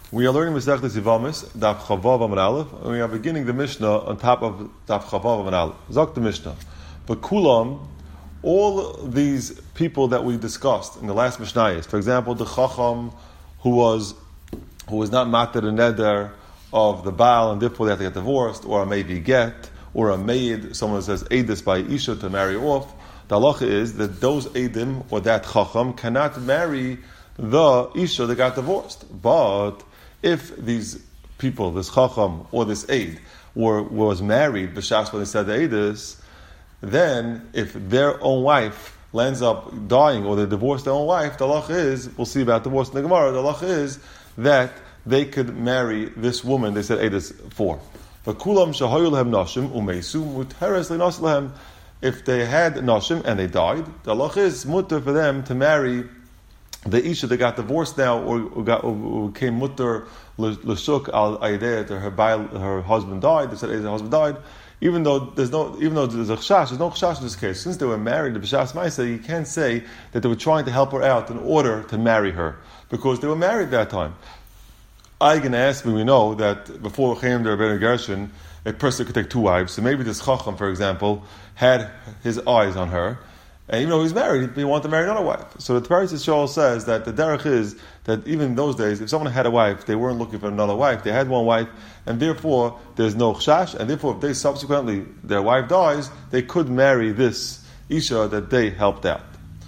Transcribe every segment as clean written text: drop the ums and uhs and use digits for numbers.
We are learning Masechtas Yivamis, Daf Chavav Amud Aleph, and we are beginning the Mishnah on top of Daf Chavav Amud Aleph. Zok the Mishnah. But Kulam, all these people that we discussed in the last Mishnayos, for example, the Chacham who was not matter the neder of the Baal and therefore they have to get divorced, or a maybe get, or a maid, someone says Eidus by Isha to marry off. The halacha is that those Eidim or that Chacham cannot marry the Isha that got divorced. But if these people, this Chacham or this Eid, was married, b'shas when they said the Eidus, then if their own wife lands up dying or they divorce their own wife, the halacha is, we'll see about divorce in the Gemara, the halacha is that they could marry this woman they said Eidus for. V'kulam shahayu lehem nashim umeisu muteres lenas lehem. If they had nashim and they died, the halacha is mutter for them to marry the Isha that got divorced now or came mutter l'shuk al aideh to her husband died. They said her husband died, even though there's a chashash. There's no chashash in this case. Since they were married, the b'shas ma'aseh, you can't say that they were trying to help her out in order to marry her because they were married at that time. I can ask me. We know that before Chaim der Rebbeinu Gershon, a person could take two wives. So maybe this Chacham, for example, had his eyes on her. And even though he's married, he wanted to marry another wife. So the Tiberis Yisrael says that the derech is that even in those days, if someone had a wife, they weren't looking for another wife. They had one wife, and therefore there's no chashash. And therefore, if they subsequently their wife dies, they could marry this Isha that they helped out.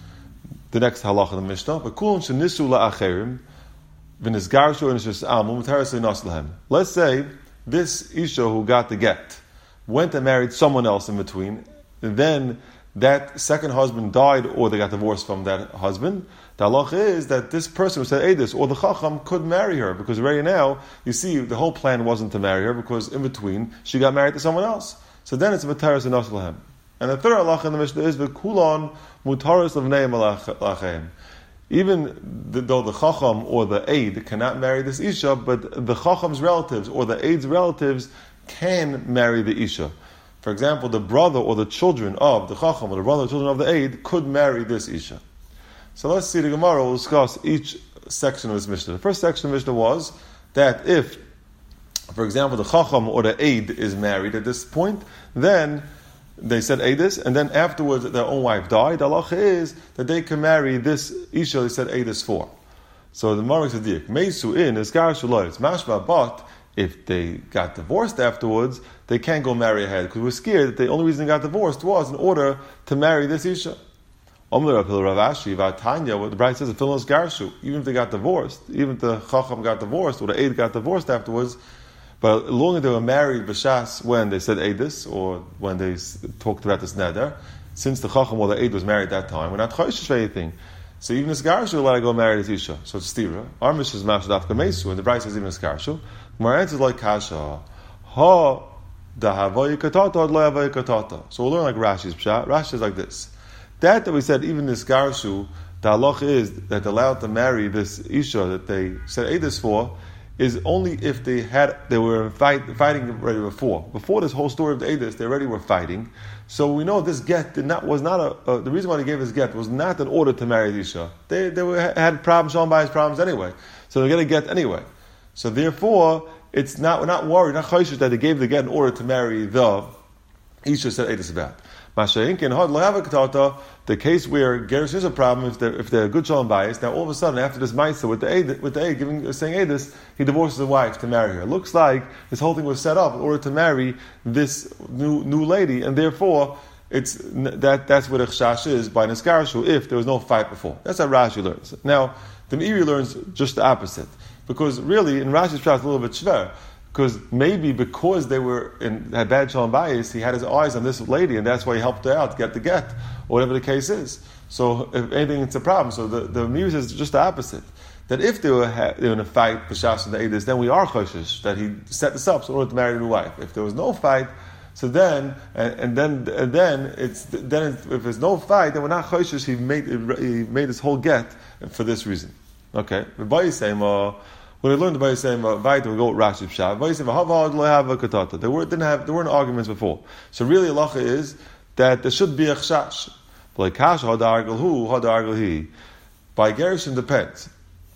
The next halacha in the Mishnah: v'kulon shenisu la'acherim v'nisgarshu v'nishasamu muteres lenas lehem. Let's say this Isha who got the get went and married someone else in between, and then that second husband died or they got divorced from that husband. The halacha is that this person who said Eidus or the Chacham could marry her because already now, you see, the whole plan wasn't to marry her because in between she got married to someone else. So then it's Mataris and Nasalahem. And the third halacha in the Mishnah is V'kulon Mutaris L'vnei Malachem. Even though the Chacham or the Eid cannot marry this Isha, but the Chacham's relatives or the Eid's relatives can marry the Isha. For example, the brother or the children of the Chacham or the brother or children of the Eid could marry this Isha. So let's see, the Gemara will discuss each section of this Mishnah. The first section of the Mishnah was that if, for example, the Chacham or the Eid is married at this point, then they said Eidus, and then afterwards their own wife died. The halacha is that they can marry this Isha they said Eidus for. So the Gemara said, Meisu in is Garshuloy, mashma, but if they got divorced afterwards, they can't go marry ahead because we're scared that the only reason they got divorced was in order to marry this Isha. What the Bride says, even if they got divorced, even if the Chacham got divorced or the Eid got divorced afterwards, but as long as they were married b'shas when they said Eidus or when they talked about this neder, since the Chacham or the Eid was married at that time, we're not choishish for anything. So even this Garshu will let her go marry this Isha. So it's Stira. Our Mishnah is Mashadaf Kamesu, and the Bride says even this Garshu. My answer is like Kasha. Ha dahavoy katata lo katata. So we'll learn like Rashi's pshat. Rashi is like this. That we said even this Garshu, the halach is that they're allowed to marry this Isha that they said Eidus for, is only if they were fighting already before. Before this whole story of the Eidus, they already were fighting. So we know this get was not the reason why they gave this get was not in order to marry the Isha. They had problems, Shalom Bayis problems anyway. So they're going to get anyway. So therefore, we're not worried, not choishish that they gave the get in order to marry the Isha said Eidus about. The case where Gersh is a problem if they're good Shalom Bayis, now all of a sudden after this Maisa with the Eid saying Eidus, he divorces his wife to marry her. It looks like this whole thing was set up in order to marry this new lady, and therefore that's what a chashash is by Niskarshu if there was no fight before. That's how Rashi learns. Now the Meiri learns just the opposite, because really in Rashi's pshat it's a little bit shver. Because maybe because they had bad Shalom Bayis, he had his eyes on this lady, and that's why he helped her out to get the get, or whatever the case is. So if anything, it's a problem. So the Meiri says just the opposite. That if they were in a fight, b'shas and the Eidus, then we are choshish that he set this up in order to marry a new wife. If there was no fight, so then if there's no fight, then we're not choshish. He made this whole get for this reason. Okay, when I learned the Bayis saying Vaita, we go with Rashi's Pshat. Bayis saying Havad lo have a katata. There weren't arguments before. So really, halacha is that there should be a chashash. Like Kash hadargal hu hadargal he. By Gershon depends.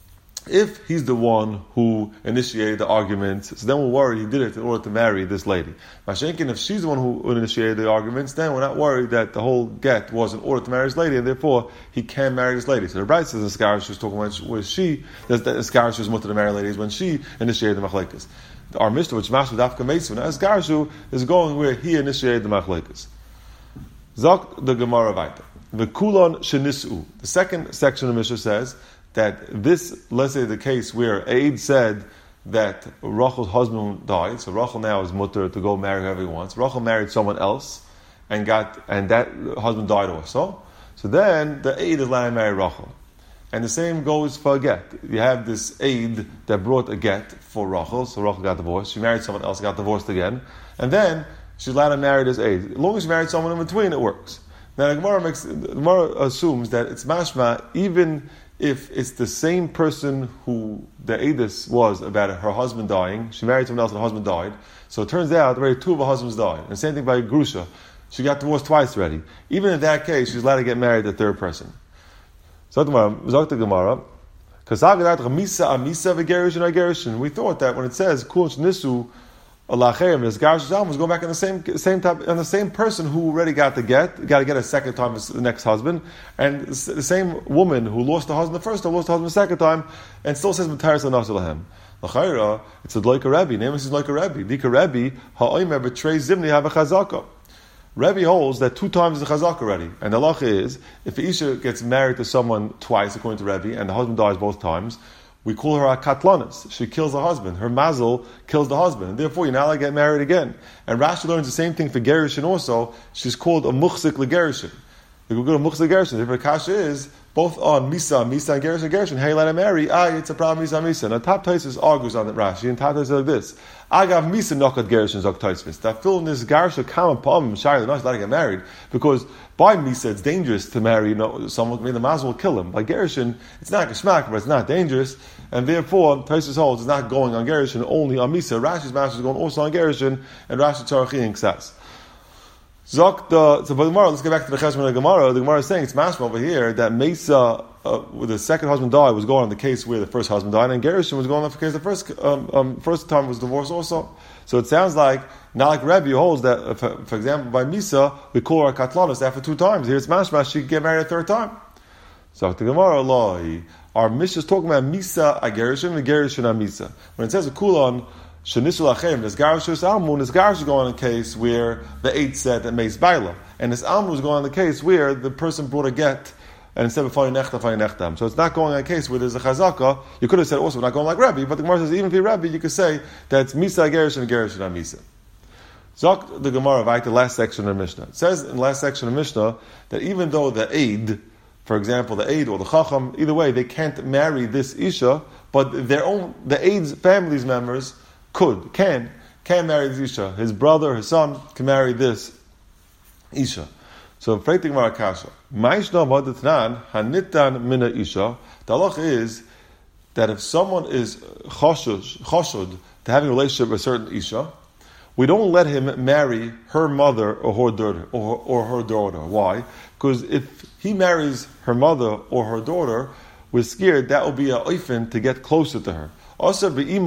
if he's the one who initiated the arguments, so then we're worried he did it in order to marry this lady. Mashenkin, if she's the one who initiated the arguments, then we're not worried that the whole get was in order to marry this lady, and therefore he can marry this lady. So the Bride says the Skarish was talking about where she, that the Skarish was mutter to marry ladies when she initiated the machlekes. Our Mishnah, which Mashma Dafka Meitzu, now Skarishu is going where he initiated the machlekes. Zok the Gemara Vaita. The Kulon Shenisu. The second section of Mishnah says that this, let's say the case where Eid said that Rachel's husband died, so Rachel now is mutter to go marry whoever he wants. Rachel married someone else and that husband died also. So then the Eid is allowed to marry Rachel. And the same goes for a get. You have this Eid that brought a get for Rachel, so Rachel got divorced. She married someone else, got divorced again. And then she's allowed to marry this Eid. As long as she married someone in between, it works. Now the Gemara assumes that it's mashma, even if it's the same person who the Eidus was about her husband dying. She married someone else and her husband died. So it turns out already two of her husbands died. And the same thing by Grusha. She got divorced twice already. Even in that case, she's allowed to get married to the third person. So the Gemara, we thought that when it says Kulch Nisu Alachem, this Garish was going back on the same person who already got the get, got to get a second time as the next husband, and the same woman who lost the husband the first time, lost the husband the second time, and still says Mataris Anasalahem. L'chayra, it's like a Rebbe. Name is like a Rebbe. Dika Rebbe, ha'oimer betrays Zimni have a chazaka. Rebbe holds that 2 times is a chazaka already. And the halacha is, if Isha gets married to someone twice, according to Rebbe, and the husband dies both times, we call her a katlanis. She kills the husband. Her mazel kills the husband. And therefore, you're not allowed to get married again. And Rashi learns the same thing for Gerishin also. She's called a muchzik legerishin. If we go to muchzik legerishin, if her kasha is both on Misa and Gerishin, hey, let her marry, it's a problem, Misa. Now, Top Taisus argues on that Rashi, and Top Taisus like this. Agav Misa nokat Gerishin Zok Taisus. That fill in this Garisha common problem, Shari, not allowed to get married, because by Misa, it's dangerous to marry someone, I mean, the mazel will kill him. By Gerishin, it's not Geshmak, but it's not dangerous, and therefore, Taisus holds it's not going on Gerishin, only on Misa. Rashi's master is going also on Gerishin, and Rashi Tzarachi and Ksas. So for the Gemara, let's get back to the Cheshbon of the Gemara. The Gemara is saying it's mashma over here that Mesa, with the second husband died, was going on the case where the first husband died, and Gershon was going on the case the first time was divorced also. So it sounds like not like Rebbe holds that, for example, by Misa we call her katlanis after 2 times. Here it's mashma she could get married a third time. So the Gemara, our Mishnah is talking about Misa a Gershon and Gershon a Misa. When it says a kulon. Shenisul Achem, this Garishus Almun, this Garish is going on a case where the 8 said that Meis Baila. And this Almun was going on the case where the person brought a get, and instead of Fani Nechtam. So it's not going on a case where there's a Chazaka. You could have said also, we're not going like Rebbe, but the Gemara says, even if you're Rebbe, you could say that it's Misa Garish and Garish and Misa. Zok the Gemara, right, the last section of Mishnah. It says in the last section of Mishnah that even though the Eid, for example, the Eid or the Chacham, either way, they can't marry this Isha, but the Eid's family's members can marry this Isha. His brother, his son, can marry this Isha. So, Freitik Marakasha. Maishna Madatnan, Hanitan Mina Isha. The halach is that if someone is choshud to having a relationship with a certain Isha, we don't let him marry her mother or her daughter. Why? Because if he marries her mother or her daughter, we're scared that will be a oifen to get closer to her. Also,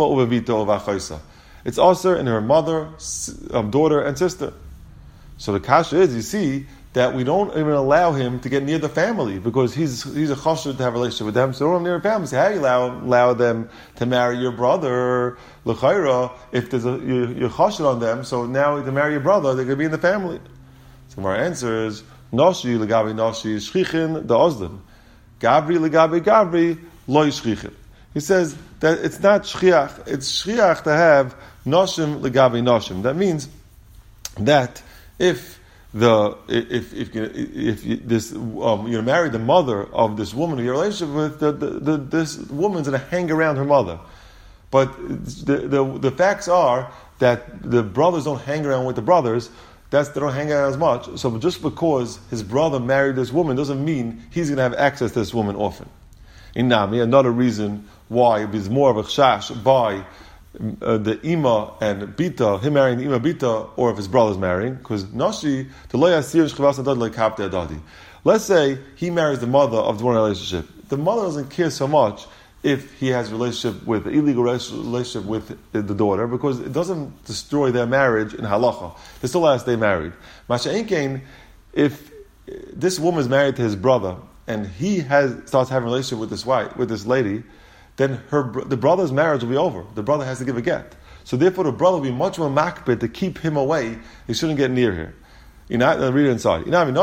it's also in her mother, daughter, and sister. So the kasha is, you see, that we don't even allow him to get near the family because he's a chashuv to have a relationship with them. So don't near the family. So how do you allow them to marry your brother? L'chayra, if there's you're chashuv on them, so now to marry your brother, they're going to be in the family. So our answer is Nashi legabi Nashi shchichin da ozdin, Gabri legabi Gabri loy shchichin. He says that it's not shchiach; it's shchiach to have noshim legabi noshim. That means that if you marry the mother of this woman you're in a relationship with, this woman's going to hang around her mother. But the facts are that the brothers don't hang around with the brothers. They don't hang out as much. So just because his brother married this woman doesn't mean he's going to have access to this woman often. In Nami, another reason why it is more of a chash by the Ima and Bita, him marrying the Ima Bita, or if his brother's marrying, because Nashi, the Lo Yasir Shchivas Adad Lo Kapte Adadi. Let's say he marries the mother of the one relationship. The mother doesn't care so much if he has illegal relationship with the daughter, because it doesn't destroy their marriage in halacha. They still have to stay married. Masha'en Kain, if this woman is married to his brother and he starts having a relationship with this lady, then the brother's marriage will be over. The brother has to give a get. So therefore, the brother will be much more makbid to keep him away. He shouldn't get near her. Read it inside. If the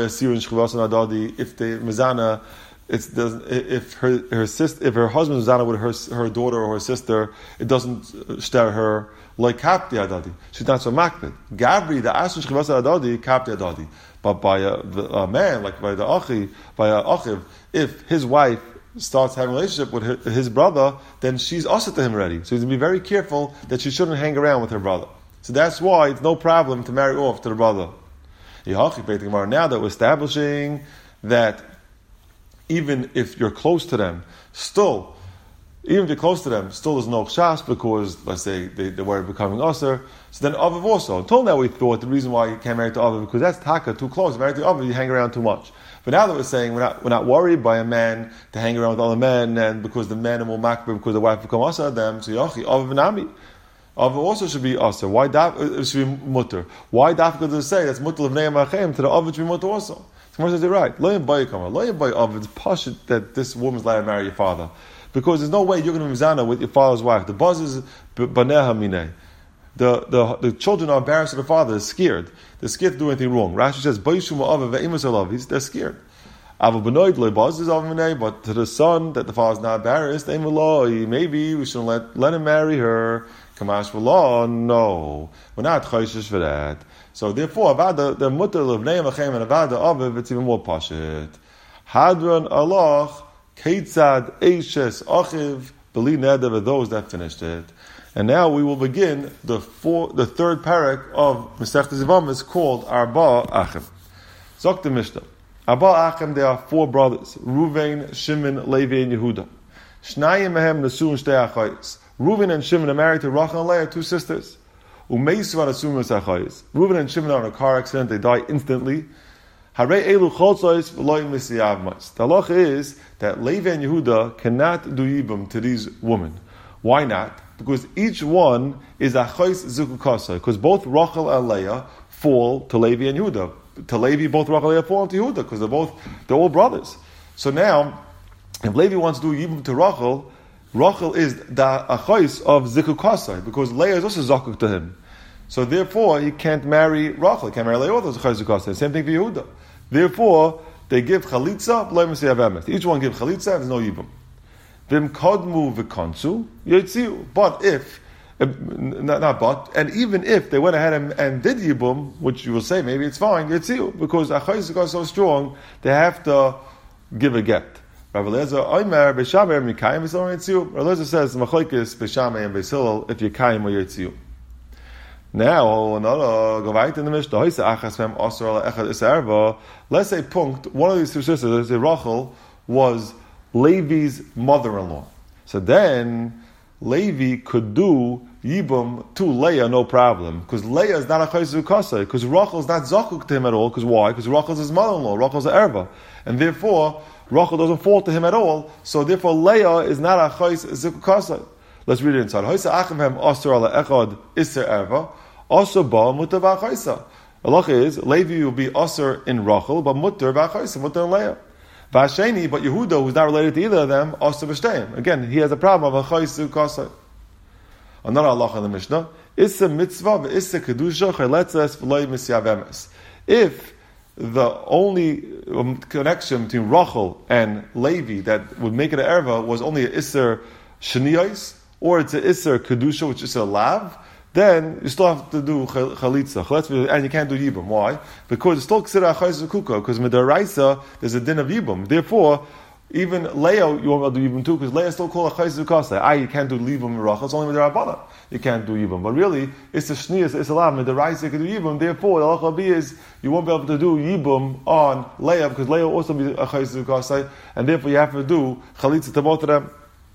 mizana, if her sister, if her husband's mizana with her daughter or her sister, it doesn't stir her like kapti adadi. She's not so makbid. Gabri the asu shchivas adadi kapti adadi. But by a man, like by a achiv, if his wife starts having a relationship with his brother, then she's also to him already. So he's going to be very careful that she shouldn't hang around with her brother. So that's why it's no problem to marry off to the brother. Now that we're establishing that even if you're close to them, still there's no chas, because let's say they were becoming usher. So then Aviv also. Until now we thought the reason why you can't marry to Aviv because that's taka, too close. Married to Aviv, you hang around too much. But now that we're saying we're not worried by a man to hang around with other men, and because the men will makbir because the wife become usher them, so Yachi, Aviv and Ami. Aviv also should be usher. Why it should be mutter? Why dafka does it say that's mutter of neim achem to the Aviv should be mutter also? So says you're right. Lo yim bayikama, lo yim bay Aviv. It's pashut that this woman's allowed to marry your father, because there's no way you're going to be mizana with your father's wife. The buzz is baneha minei. The children are embarrassed of the father. They're scared. They're scared to do anything wrong. Rashi says, they're scared. But to the son that the father's not embarrassed, maybe we shouldn't let him marry her. Kamash v'lo, no. We're not chayshish for that. So therefore, the mutter of neim achem and avada aviv, it's even more pashit. Hadron Allah, keitzad eishes achiv, beli neder, are those that finished it. And now we will begin the third parak of Masechtas Yevamos called Arba Achim. Zok the Mishnah. Arba Achim, there are 4 brothers: Ruvain, Shimon, Levi, and Yehuda. Shnayim mehem nesuin shtei achayis. Reuven and Shimon are married to Rachel and Leah, 2 sisters. Umeisu anasuim achayis. Reuven and Shimon are in a car accident; they die instantly. Harei elu cholzos v'lo misiyav mas. The halacha is that Levi and Yehuda cannot do yibum to these women. Why not? Because each one is a chayis zukukasa. Because both Rachel and Leah fall to Levi and Yehuda. To Levi, both Rachel and Leah fall to Yehuda because they're all brothers. So now, if Levi wants to do yibum to Rachel, Rachel is the achayis of zukukasa because Leah is also zakuk to him. So therefore, he can't marry Rachel. He can't marry Leah. Those achayis zukukasa. Same thing for Yehuda. Therefore, they give chalitza. Each one gives chalitza. There's no yibum. But if, and even if they went ahead and did yibum, which you will say maybe it's fine, yitziu, because achayis is so strong, they have to give a get. Rav Eliezer says machlokes b'shamei and b'hillel if you kaim or yitziu. Now, go right in the Mishnah. Let's say one of these 2 sisters, let's say Rachel, was Levi's mother-in-law. So then, Levi could do Yibum to Leah, no problem. Because Leah is not a Chayes Zukasa. Because Rachel is not Zakuk to him at all. Because why? Because Rachel is his mother-in-law. Rachel is an Erva. And therefore, Rachel doesn't fall to him at all. So therefore, Leah is not a Chayes Zukasa. Let's read it inside. Hoysa Achimhem Asur ala Echad Isser Erva. Asur ba Mutter v'Achaysa. Allah is, Levi will be Asur in Rachel, but Mutter v'Achaysa, Mutter in Leah. Vasheni, but Yehuda, who's not related to either of them, also b'shteim. Again, he has a problem of a chayis ukasai. Another halacha in the Mishnah: Issa mitzvah v'issa kedusha chayletzes v'loy misyavemes. If the only connection between Rachel and Levi that would make it an erva was only an isser sheniyos, or it's an isser kedusha, which is a lav, then you still have to do chalitza, and you can't do yibum. Why? Because it's still considered a chayz kuka, because midaraisa there's a din of yibum. Therefore, even Leah you won't be able to do yibum too, because Leah is still called a chayz kukasa. You can't do yibum mirachah. It's only midarabana. You can't do yibum. But really, it's a shniyas, it's a lav. Midaraisa can do yibum. Therefore, the halacha is you won't be able to do yibum on Leah because Leah will also be a chayz kukasa, and therefore you have to do chalitza to both of them.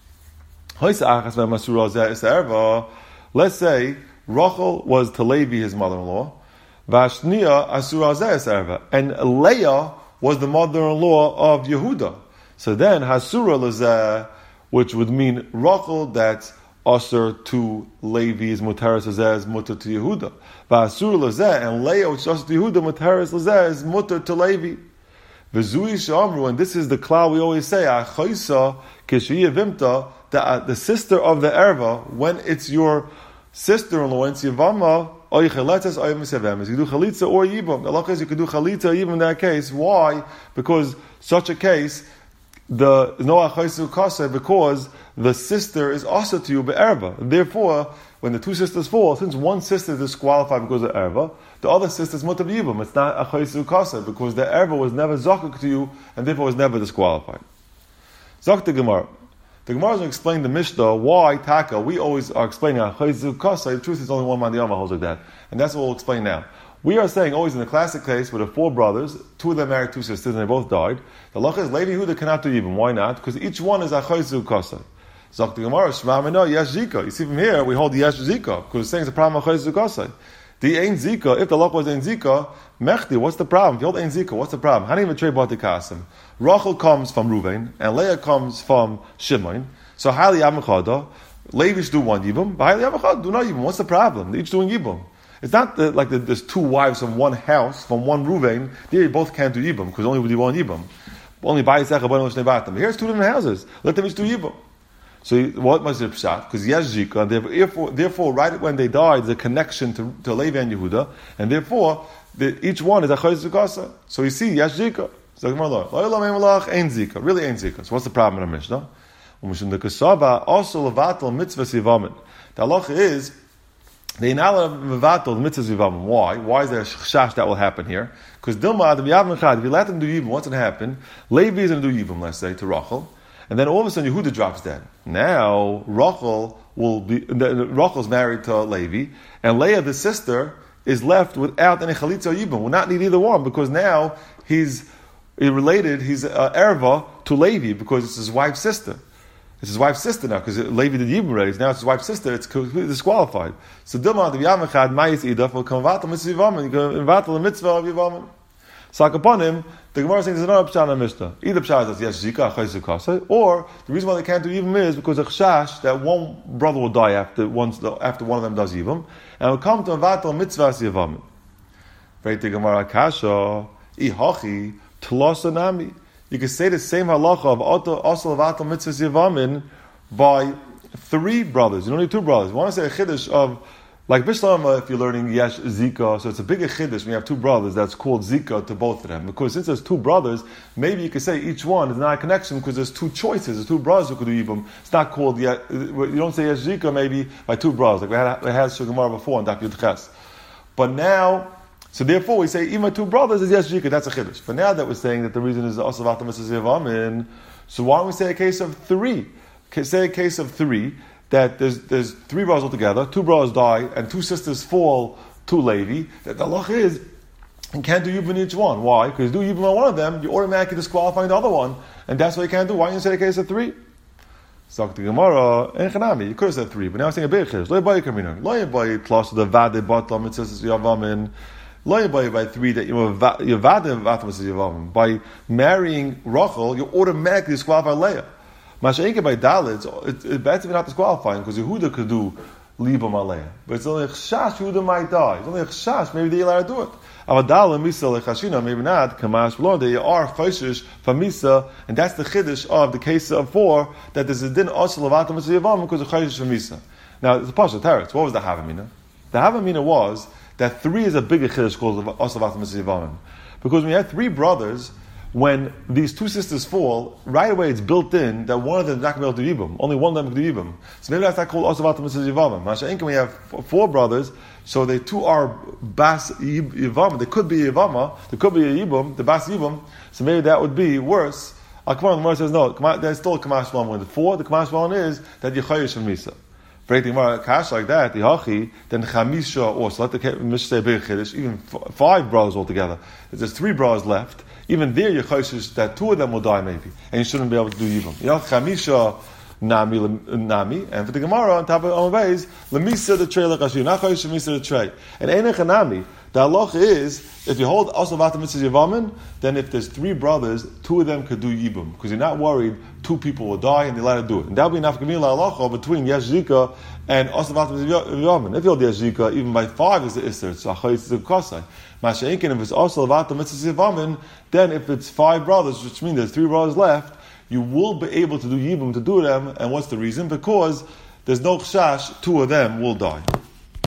Let's say Rachel was to Levi his mother-in-law, Vashnia Asura Erva, and Leah was the mother-in-law of Yehuda. So then Hasura Lazeh which would mean Rachel that's Aser to Levi is Muteris Lazeh is Mutter to Yehuda. Va'asur Lazeh, and Leah, which is Aser to Yehuda, Muteris Lazeh is Mutter to Levi. V'zui Shamru, and this is the cloud we always say, Achoisa Kishiyah Vimta, the sister of the Erva, when it's your sister-in-law, it's Yavama, you do chalitza or yibum. The halacha is you could do chalitza even in that case. Why? Because such a case, the no achaysu kasa, because the sister is also to you be'erva. Therefore, when the two sisters fall, since one sister is disqualified because of erva, the other sister is mutab yibum. It's not achaysu kasa because the erva was never zakuk to you and therefore was never disqualified. Zok the Gemara. The Gemara is going to explain the Mishnah why Taka. We always are explaining achaysu kasa. The truth is only one Mandiyama holds like that, and that's what we'll explain now. We are saying always in the classic case with the four brothers, two of them married two sisters, and they both died. The halacha is Levi Yehuda cannot do even. Why not? Because each one is achaysu kasa. Zok the Gemara, Shema Mino, Yesh Zika. You see from here, we hold Yesh Zika, because it's saying it's a problem of achaysu kasa. The Ein Zika, if the halacha was Ein Zika, Mechti, what's the problem? If you hold Ein Zika, what's the problem? How do you even trade Bati Kasim? Rachel comes from Ruvain, and Leah comes from Shimon. So Hali Yamachada, Levi should do one Yibum, but Hali Yamachada do not Yibum. What's the problem? They're each doing Yibum. It's not like there's two wives from one house, from one Ruvain. They both can't do Yibum, because only we do one Yibum. Only Bayisecha, Bani Lashne Batam. Here's two different houses. Let them each do Yibum. So what was the pshat? Because Yesh Zika, and therefore, right when they died, there's a connection to Levi and Yehuda, and therefore, each one is a Chayz Zukasa. So you see, Yesh Zika. So Ein Zika. Really Ein Zika. So what's the problem in the Mishnah? The halacha is they not allowed to mitzvah zivamin. Why? Why is there a chash that will happen here? Because Dilma, if you let them do yibum, what's going to happen? Levi is going to do yibum, let's say, to Rachel, and then all of a sudden Yehuda drops dead. Now Rachel's married to Levi, and Leah, the sister, is left without any chalitza or yibum. Will not need either one because now he's erva to Levi because it's his wife's sister. It's his wife's sister now, because Levi did Yibum raise. Now it's his wife's sister, it's completely disqualified. So Dilma, the Yamachad, Mayis Idaf, will come vatal mitzvah Yivamin. You can vatal the mitzvah of Yivamin. So upon him, the Gemara is saying there's another Pshat in the Mishnah. Either Pshat is yes, Zika, Achayzu Kasa, or the reason why they can't do Yibum is because of Chash, that one brother will die after one of them does Yibum, and will come to a vatal mitzvah Yivamin. Very the Gemara, Kasha, Ihachi, Tlosanami. You can say the same halacha of Asal Vatal Mitzvah Yivamin by three brothers. You don't need two brothers. You want to say a chiddush of, like Bishlama, if you're learning Yesh Zika, so it's a bigger chiddush when you have two brothers, that's called Zika to both of them. Because since there's two brothers, maybe you can say each one is not a connection because there's two choices. There's two brothers who could do Yibum. It's not called, you don't say Yesh Zika maybe by two brothers, like we had Shugamar before in Daf Yud Ches. But now, so therefore, we say even my two brothers is yes jika. That's a chiddush. But now that we're saying that the reason is also vatam mitzvah yivamin, so why don't we say a case of three? Say a case of three that there's three brothers altogether. Two brothers die and two sisters fall to Levi. That the halach is you can't do yibum each one. Why? Because you do yibum on one of them, you're automatically disqualifying the other one, and that's what you can't do. Why don't you say a case of three? So the Gemara en chanami. You could have said three, but now I'm saying a big chiddush. Lo yibayi kamina. Lo yibayi plus the vade batam mitzvah yivamin. By three that by marrying Rachel, you automatically disqualify Leah. Masha'inka by Dalit, it's better not disqualifying because Yehuda could do Libam on Leah. But it's only a chash Yehuda might die. It's only a chash, maybe they allowed to do it. Avadalim Misa Lechashina, maybe not, Kamash Blon, they are Choshish from Misa, and that's the Chiddush of the case of four, that there's a din also Lavatam Yavam because of Choshish from Misa. Now, it's a Pasha Teretz. What was the Havamina? The Havamina was that three is a bigger chiddush called Asavatam Yivamin. Because when you have three brothers, when these two sisters fall, right away it's built in that one of them is not going to be able to do Yibum. Only one of them can do Yibum. So maybe that's not called Asavatam Yivamin. Masha'inka, when you have four brothers, so they two are Bas Yivam. They could be Yivama, they could be a Yibum, the Bas Yibum, so maybe that would be worse. Al-Kamar, the Gemara says no, there's still a Kamash Malan with the four. The Kamash Malan is that Yechayish from Misa. Breaking more cash like that, the hachi, then chamisha, or so let the Mishnah say big chiddush, even five brothers altogether. If there's three brothers left, even there you're chayshish that two of them will die maybe, and you shouldn't be able to do yibum. You know, chamisha Nami, and for the Gemara on top of Amavez, Lemisa the tray lekashir, Nachayish Lemisa the tray. And Einech Nami, the halacha is, if you hold also Vata Mitzvah Yavamin, then if there's 3 brothers, 2 of them could do Yibum, because you're not worried 2 people will die and they're allowed to do it. And that would be Nafkamil halacha between Yesh Zika and also Vata Mitzvah Yavamin. If you hold Yesh Zika, even by 5 is the Isser, so Achayitz is the Kosai. Masha'inkin, if it's also Vata Mitzvah Yavamin, then if it's 5 brothers, which means there's 3 brothers left, you will be able to do Yibum to do them. And what's the reason? Because there's no Chash, 2 of them will die.